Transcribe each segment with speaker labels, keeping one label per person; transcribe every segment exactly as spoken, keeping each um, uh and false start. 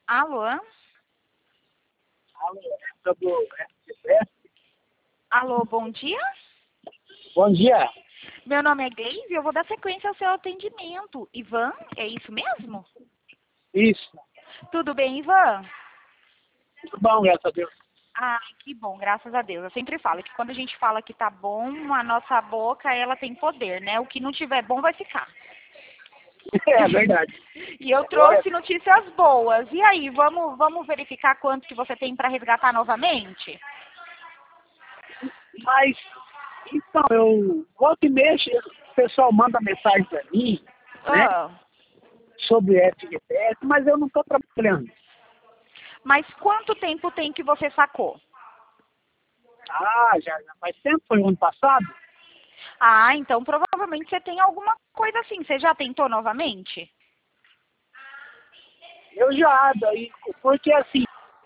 Speaker 1: Alô?
Speaker 2: Alô, é do S P S?
Speaker 1: Alô, bom dia?
Speaker 2: Bom dia.
Speaker 1: Meu nome é Gleise e eu vou dar sequência ao seu atendimento. Ivan, é isso mesmo?
Speaker 2: Isso.
Speaker 1: Tudo bem, Ivan?
Speaker 2: Tudo bom, graças a Deus.
Speaker 1: Ah, que bom, graças a Deus. Eu sempre falo que quando a gente fala que tá bom, a nossa boca, ela tem poder, né? O que não tiver bom vai ficar.
Speaker 2: É verdade.
Speaker 1: E eu trouxe notícias boas. E aí, vamos, vamos verificar quanto que você tem para resgatar novamente?
Speaker 2: Mas, então, eu volto e mexo, o pessoal manda mensagem para mim, né,
Speaker 1: Ah,
Speaker 2: sobre F G T S, mas eu não estou trabalhando.
Speaker 1: mas quanto tempo tem que você sacou?
Speaker 2: Ah, já, já faz tempo, foi o ano passado?
Speaker 1: Ah, então provavelmente você tem alguma coisa assim. Você já tentou novamente?
Speaker 2: Eu já, daí, porque assim,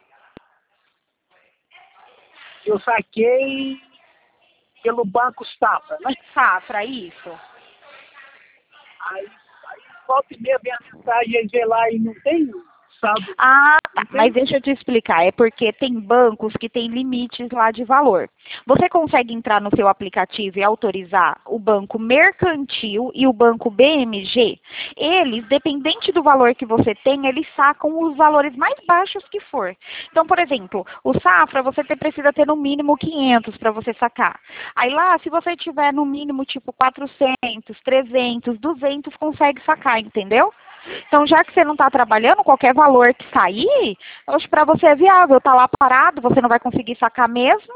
Speaker 2: eu saquei pelo Banco Safra, né?
Speaker 1: Safra, isso.
Speaker 2: Aí, aí volta e meia vem a mensagem aí, vê lá e não tem saldo,
Speaker 1: Ah, tá.
Speaker 2: não
Speaker 1: Mas
Speaker 2: tem?
Speaker 1: deixa eu te explicar. É porque tem bancos que têm limites lá de valor. Você consegue entrar no seu aplicativo e autorizar o banco mercantil e o banco B M G? Eles, dependente do valor que você tem, eles sacam os valores mais baixos que for. Então, por exemplo, o Safra, você te- precisa ter no mínimo quinhentos para você sacar. Aí lá, se você tiver no mínimo tipo quatrocentos, trezentos, duzentos, consegue sacar, entendeu? Então, já que você não está trabalhando, qualquer valor que sair, hoje para você é viável. Tá lá parado, você não vai conseguir sacar mesmo.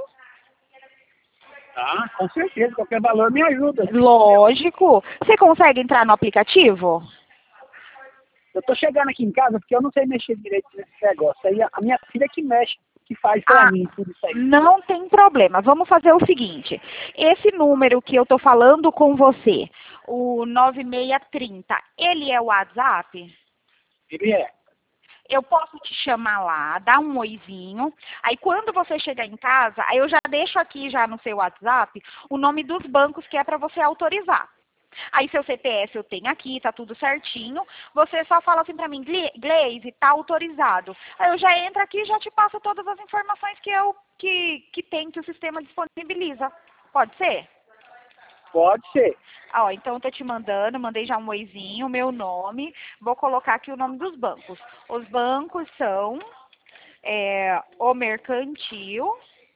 Speaker 2: Ah, com certeza, qualquer valor me ajuda.
Speaker 1: Lógico. Você consegue entrar no aplicativo?
Speaker 2: Eu tô chegando aqui em casa porque eu não sei mexer direito nesse negócio. Aí a a minha filha que mexe, que faz pra
Speaker 1: Ah,
Speaker 2: mim tudo isso aí.
Speaker 1: não tem problema. Vamos fazer o seguinte. Esse número que eu tô falando com você, o nove seis três zero, ele é o WhatsApp?
Speaker 2: Ele é.
Speaker 1: Eu posso te chamar lá, dar um oizinho. Aí quando você chegar em casa, aí eu já deixo aqui já no seu WhatsApp o nome dos bancos que é para você autorizar. Aí seu C P F eu tenho aqui, tá tudo certinho. Você só fala assim pra mim, "Gle- Gleise, tá autorizado." Aí eu já entro aqui e já te passo todas as informações que eu que, que tem, que o sistema disponibiliza. Pode ser?
Speaker 2: Pode ser.
Speaker 1: Ah, ó, então eu tô te mandando, mandei já um oizinho, o meu nome. Vou colocar aqui o nome dos bancos. Os bancos são é, o Mercantil,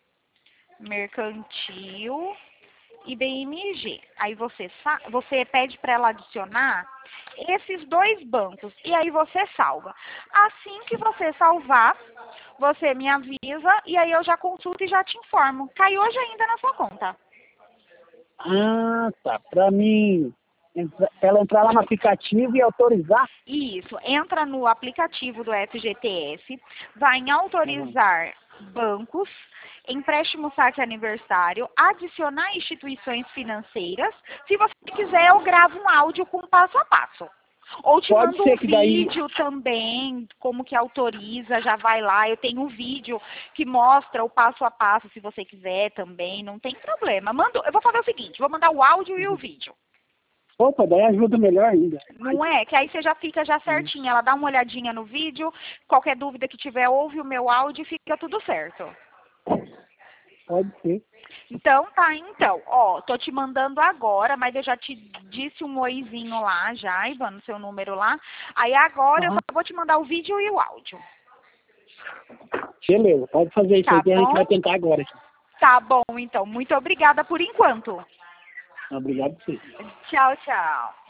Speaker 1: Mercantil e B M G. Aí você, sa- você pede para ela adicionar esses dois bancos e aí você salva. Assim que você salvar, você me avisa e aí eu já consulto e já te informo. Cai hoje ainda na sua conta.
Speaker 2: Ah, tá. Pra mim, entra- pra ela entrar lá no aplicativo e autorizar.
Speaker 1: Isso, entra no aplicativo do F G T S, vai em
Speaker 2: Uhum.
Speaker 1: autorizar bancos, empréstimo saque aniversário, adicionar instituições financeiras. Se você quiser, eu gravo um áudio com passo a passo. Ou te
Speaker 2: Pode
Speaker 1: mando um
Speaker 2: ser que daí.
Speaker 1: vídeo também, como que autoriza, já vai lá. Eu tenho um vídeo que mostra o passo a passo, se você quiser também, não tem problema. Mando, eu vou fazer o seguinte, vou mandar o áudio e o vídeo.
Speaker 2: Opa, daí ajuda melhor ainda.
Speaker 1: Não é? Que aí você já fica já
Speaker 2: Uhum.
Speaker 1: certinho. Ela dá uma olhadinha no vídeo, qualquer dúvida que tiver, ouve o meu áudio e fica tudo certo.
Speaker 2: Pode ser.
Speaker 1: Então, tá, então. Ó, tô te mandando agora, mas eu já te disse um oizinho lá já, Ivan, no seu número lá. Aí agora eu só
Speaker 2: Aham.
Speaker 1: vou te mandar o vídeo e o áudio.
Speaker 2: Beleza, pode fazer isso aí
Speaker 1: Tá
Speaker 2: que a gente vai
Speaker 1: bom?
Speaker 2: tentar agora aqui.
Speaker 1: Tá bom, então. Muito obrigada por enquanto.
Speaker 2: Obrigado por você.
Speaker 1: Tchau, tchau.